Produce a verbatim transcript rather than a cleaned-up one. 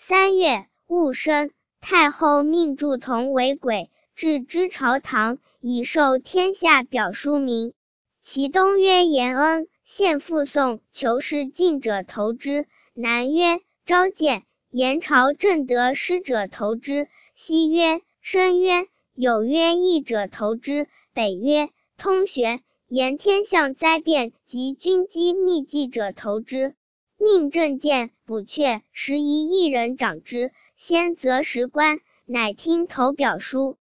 三月，戊申，太后命祝同为鬼，至知朝堂，以授天下表书名。其东曰延恩，献附送，求是进者投之；南曰召见，延朝正得失者投之；西曰申曰有曰义者投之；北曰通学，言天象灾变及军机秘籍者投之。命正见、补阙，时宜一人掌之，先择时官，乃听投表书。